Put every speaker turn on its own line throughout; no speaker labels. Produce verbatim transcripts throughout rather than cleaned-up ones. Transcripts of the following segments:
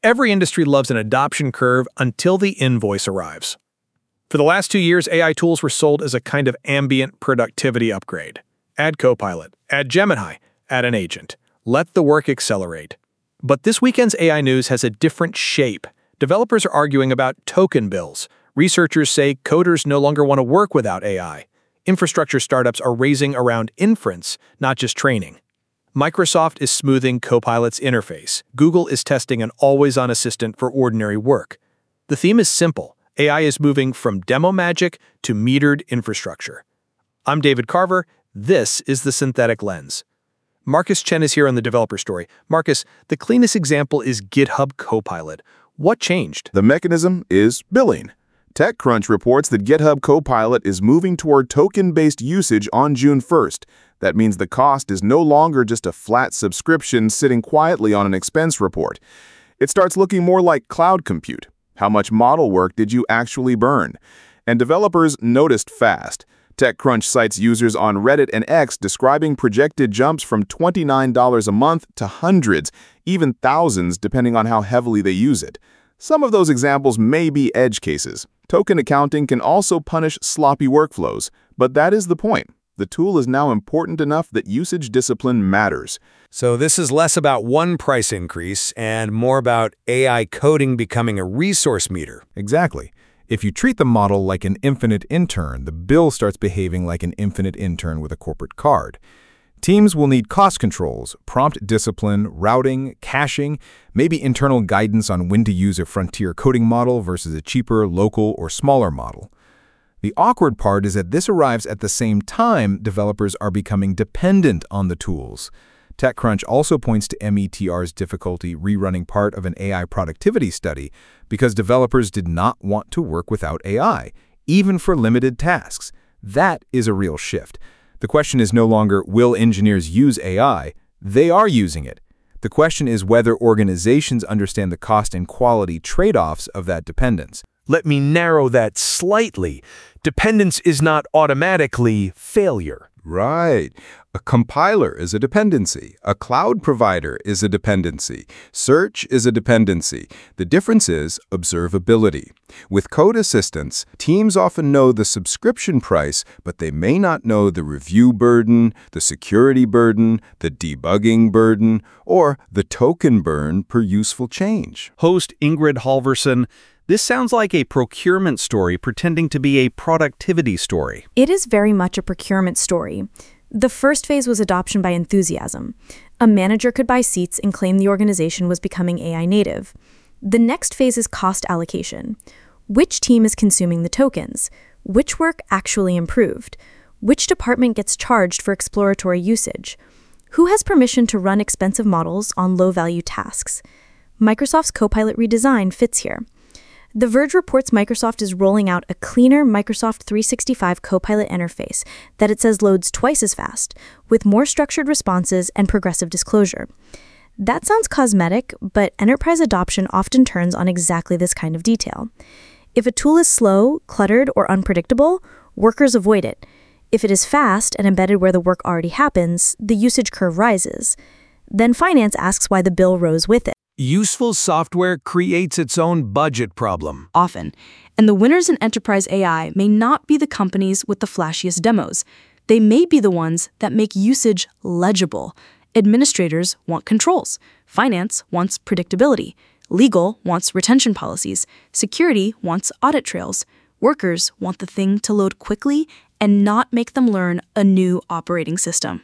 Every industry loves an adoption curve until the invoice arrives. For the last two years, A I tools were sold as a kind of ambient productivity upgrade. Add Copilot, add Gemini, add an agent. Let the work accelerate. But this weekend's A I news has a different shape. Developers are arguing about token bills. Researchers say coders no longer want to work without A I. Infrastructure startups are raising around inference, not just training. Microsoft is smoothing Copilot's interface. Google is testing an always-on assistant for ordinary work. The theme is simple. A I is moving from demo magic to metered infrastructure. I'm David Carver. This is The Synthetic Lens. Marcus Chen is here on the developer story. Marcus, the cleanest example is GitHub Copilot. What changed?
The mechanism is billing. TechCrunch reports that GitHub Copilot is moving toward token-based usage on June first. That means the cost is no longer just a flat subscription sitting quietly on an expense report. It starts looking more like cloud compute. How much model work did you actually burn? And developers noticed fast. TechCrunch cites users on Reddit and X describing projected jumps from twenty-nine dollars a month to hundreds, even thousands, depending on how heavily they use it. Some of those examples may be edge cases. Token accounting can also punish sloppy workflows, but that is the point. The tool is now important enough that usage discipline matters.
So this is less about one price increase and more about A I coding becoming a resource meter.
Exactly. If you treat the model like an infinite intern, the bill starts behaving like an infinite intern with a corporate card. Teams will need cost controls, prompt discipline, routing, caching, maybe internal guidance on when to use a frontier coding model versus a cheaper, local, or smaller model. The awkward part is that this arrives at the same time developers are becoming dependent on the tools. TechCrunch also points to M E T R's difficulty rerunning part of an A I productivity study because developers did not want to work without A I, even for limited tasks. That is a real shift. The question is no longer, will engineers use A I? They are using it. The question is whether organizations understand the cost and quality trade-offs of that dependence.
Let me narrow that slightly. Dependence is not automatically failure.
Right. A compiler is a dependency. A cloud provider is a dependency. Search is a dependency. The difference is observability. With code assistance, teams often know the subscription price, but they may not know the review burden, the security burden, the debugging burden, or the token burn per useful change.
Host Ingrid Halvorsen, this sounds like a procurement story pretending to be a productivity story.
It is very much a procurement story. The first phase was adoption by enthusiasm. A manager could buy seats and claim the organization was becoming A I native. The next phase is cost allocation. Which team is consuming the tokens? Which work actually improved? Which department gets charged for exploratory usage? Who has permission to run expensive models on low-value tasks? Microsoft's Copilot redesign fits here. The Verge reports Microsoft is rolling out a cleaner Microsoft three sixty-five Copilot interface that it says loads twice as fast, with more structured responses and progressive disclosure. That sounds cosmetic, but enterprise adoption often turns on exactly this kind of detail. If a tool is slow, cluttered, or unpredictable, workers avoid it. If it is fast and embedded where the work already happens, the usage curve rises. Then finance asks why the bill rose with it.
Useful software creates its own budget problem.
Often. And the winners in enterprise A I may not be the companies with the flashiest demos. They may be the ones that make usage legible. Administrators want controls. Finance wants predictability. Legal wants retention policies. Security wants audit trails. Workers want the thing to load quickly and not make them learn a new operating system.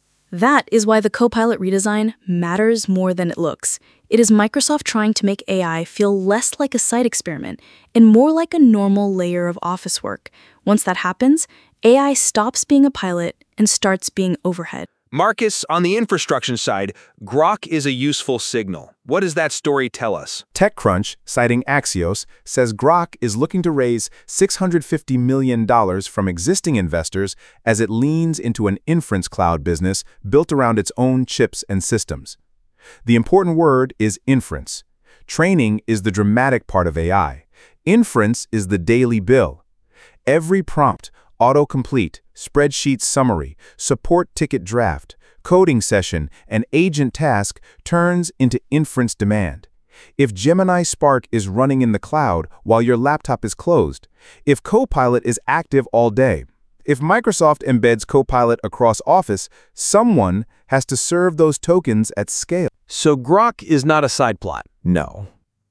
That is why the Copilot redesign matters more than it looks. It is Microsoft trying to make A I feel less like a side experiment and more like a normal layer of office work. Once that happens, A I stops being a pilot and starts being overhead.
Marcus, on the infrastructure side, Grok is a useful signal. What does that story tell us?
TechCrunch, citing Axios, says Grok is looking to raise six hundred fifty million dollars from existing investors as it leans into an inference cloud business built around its own chips and systems. The important word is inference. Training is the dramatic part of A I. Inference is the daily bill. Every prompt, autocomplete, spreadsheet summary, support ticket draft, coding session, and agent task turns into inference demand. if Gemini Spark is running in the cloud while your laptop is closed, if Copilot is active all day. If Microsoft embeds Copilot across Office, someone has to serve those tokens at scale.
So Grok is not a side plot.
No.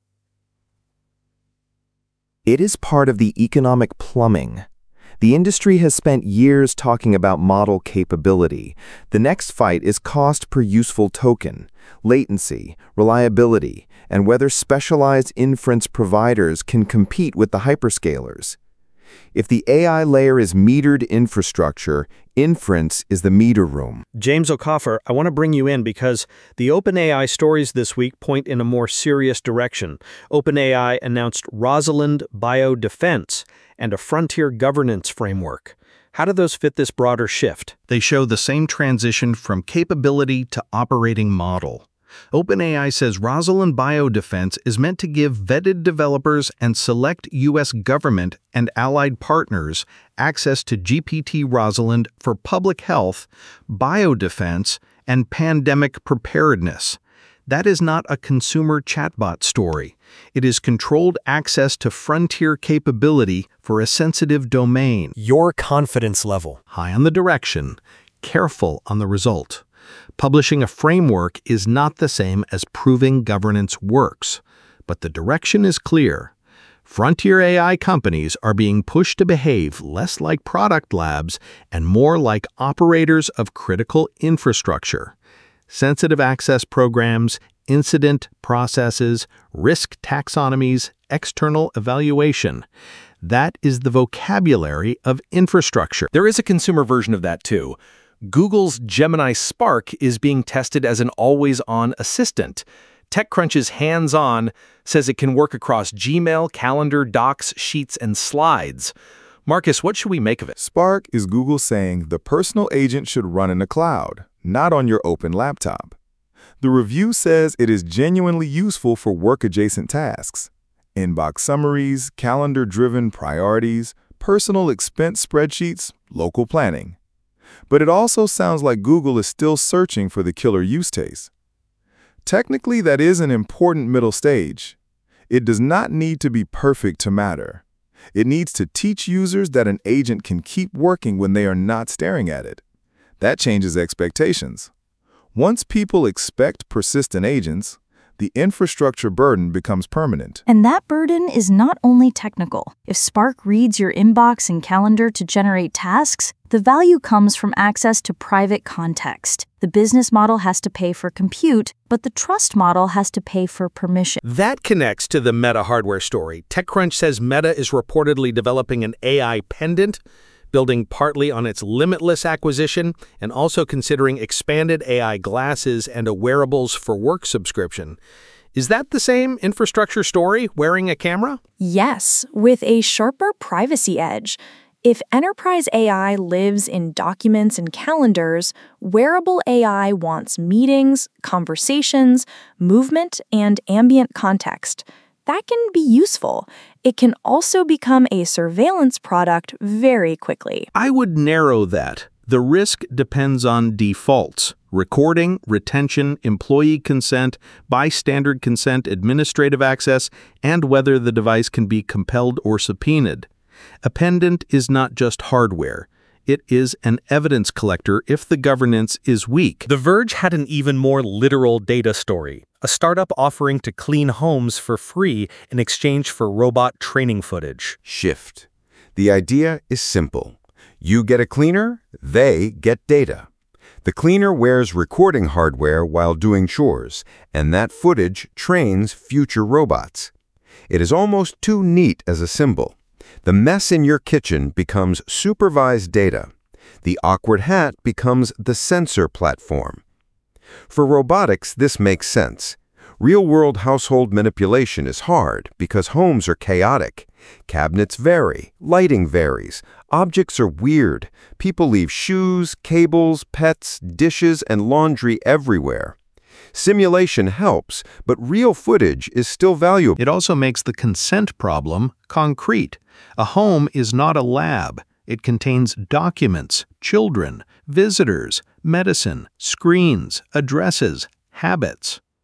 It is part of the economic plumbing. The industry has spent years talking about model capability. The next fight is cost per useful token, latency, reliability, and whether specialized inference providers can compete with the hyperscalers. If the A I layer is metered infrastructure, inference is the meter room.
James O'Coffer, I want to bring you in because the OpenAI stories this week point in a more serious direction. OpenAI announced Rosalind Biodefense and a frontier governance framework. How do those fit this broader shift?
They show the same transition from capability to operating model. OpenAI says Rosalind Biodefense is meant to give vetted developers and select U S government and allied partners access to G P T Rosalind for public health, biodefense, and pandemic preparedness. That is not a consumer chatbot story. It is controlled access to frontier capability for a sensitive domain.
Your confidence level.
High on the direction, careful on the result. Publishing a framework is not the same as proving governance works, but the direction is clear. Frontier A I companies are being pushed to behave less like product labs and more like operators of critical infrastructure. Sensitive access programs, incident processes, risk taxonomies, external evaluation. That is the vocabulary of infrastructure.
There is a consumer version of that too. Google's Gemini Spark is being tested as an always-on assistant. TechCrunch's hands-on says it can work across Gmail, Calendar, Docs, Sheets, and Slides. Marcus, what should we make of it?
Spark is Google saying the personal agent should run in the cloud, not on your open laptop. The review says it is genuinely useful for work-adjacent tasks. Inbox summaries, calendar-driven priorities, personal expense spreadsheets, local planning. But it also sounds like Google is still searching for the killer use case. Technically, that is an important middle stage. It does not need to be perfect to matter. It needs to teach users that an agent can keep working when they are not staring at it. That changes expectations. Once people expect persistent agents, the infrastructure burden becomes permanent.
And that burden is not only technical. If Spark reads your inbox and calendar to generate tasks, the value comes from access to private context. The business model has to pay for compute, but the trust model has to pay for permission.
That connects to the Meta hardware story. TechCrunch says Meta is reportedly developing an A I pendant, building partly on its Limitless acquisition and also considering expanded A I glasses and a wearables for work subscription. Is that the same infrastructure story, wearing a camera?
Yes, with a sharper privacy edge. If enterprise A I lives in documents and calendars, wearable A I wants meetings, conversations, movement, and ambient context. That can be useful. It can also become a surveillance product very quickly.
I would narrow that. The risk depends on defaults: recording, retention, employee consent, bystander consent, administrative access, and whether the device can be compelled or subpoenaed. A pendant is not just hardware. It is an evidence collector if the governance is weak.
The Verge had an even more literal data story. A startup offering to clean homes for free in exchange for robot training footage.
Shift. The idea is simple. You get a cleaner, they get data. The cleaner wears recording hardware while doing chores, and that footage trains future robots. It is almost too neat as a symbol. The mess in your kitchen becomes supervised data. The awkward hat becomes the sensor platform. For robotics, this makes sense. Real-world household manipulation is hard because homes are chaotic. Cabinets vary, lighting varies, objects are weird, people leave shoes, cables, pets, dishes, and laundry everywhere. Simulation helps, but real footage is still valuable.
It also makes the consent problem concrete. A home is not a lab. It contains documents, children, visitors, medicine, screens, addresses, habits.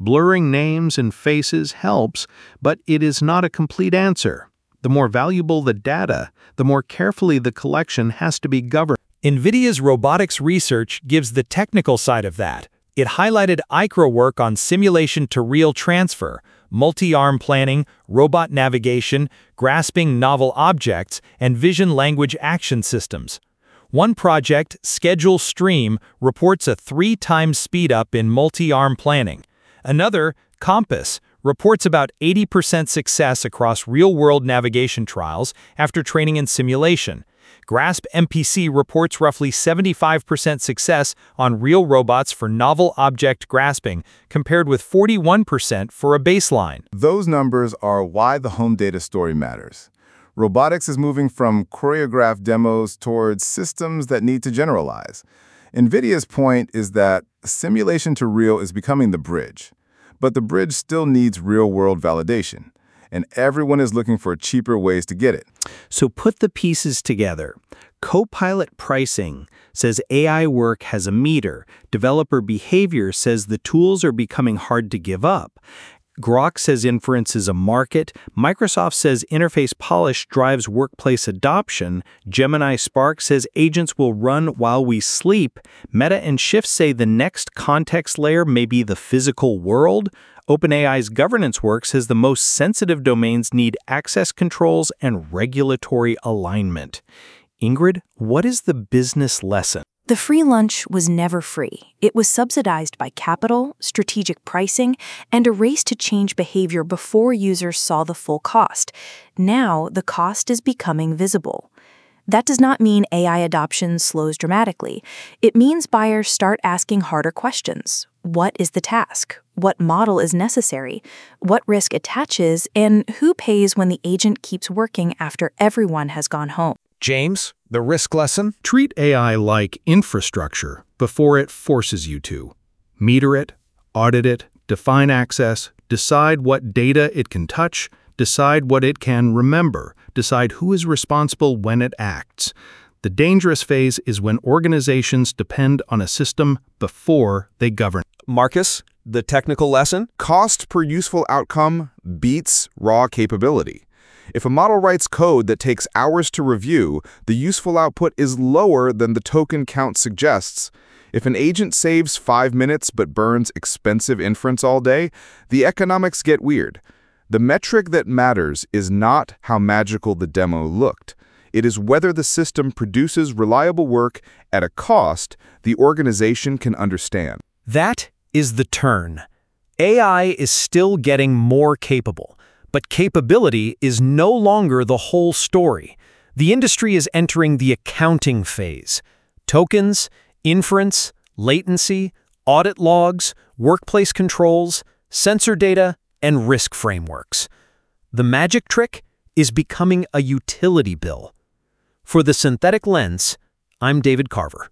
Blurring names and faces helps, but it is not a complete answer. The more valuable the data, the more carefully the collection has to be governed.
NVIDIA's robotics research gives the technical side of that. It highlighted I C R O work on simulation to real transfer, multi-arm planning, robot navigation, grasping novel objects, and vision language action systems. One project, Schedule Stream, reports a three times speed up in multi-arm planning. Another, Compass, reports about eighty percent success across real-world navigation trials after training and simulation. Grasp M P C reports roughly seventy-five percent success on real robots for novel object grasping, compared with forty-one percent for a baseline.
Those numbers are why the home data story matters. Robotics is moving from choreographed demos towards systems that need to generalize. NVIDIA's point is that simulation to real is becoming the bridge, but the bridge still needs real-world validation, and everyone is looking for cheaper ways to get it.
So put the pieces together. Copilot pricing says A I work has a meter. Developer behavior says the tools are becoming hard to give up. Grok says inference is a market. Microsoft says interface polish drives workplace adoption. Gemini Spark says agents will run while we sleep. Meta and Shift say the next context layer may be the physical world. OpenAI's governance work says the most sensitive domains need access controls and regulatory alignment. Ingrid, what is the business lesson?
The free lunch was never free. It was subsidized by capital, strategic pricing, and a race to change behavior before users saw the full cost. Now, the cost is becoming visible. That does not mean A I adoption slows dramatically. It means buyers start asking harder questions. What is the task? What model is necessary? What risk attaches? And who pays when the agent keeps working after everyone has gone home?
James, the risk lesson?
Treat A I like infrastructure before it forces you to. Meter it, audit it, define access, decide what data it can touch, decide what it can remember, decide who is responsible when it acts. The dangerous phase is when organizations depend on a system before they govern.
Marcus, the technical lesson?
Cost per useful outcome beats raw capability. If a model writes code that takes hours to review, the useful output is lower than the token count suggests. If an agent saves five minutes but burns expensive inference all day, the economics get weird. The metric that matters is not how magical the demo looked. It is whether the system produces reliable work at a cost the organization can understand.
That is the turn. A I is still getting more capable, but capability is no longer the whole story. The industry is entering the accounting phase. Tokens, inference, latency, audit logs, workplace controls, sensor data, and risk frameworks. The magic trick is becoming a utility bill. For the Synthetic Lens, I'm David Carver.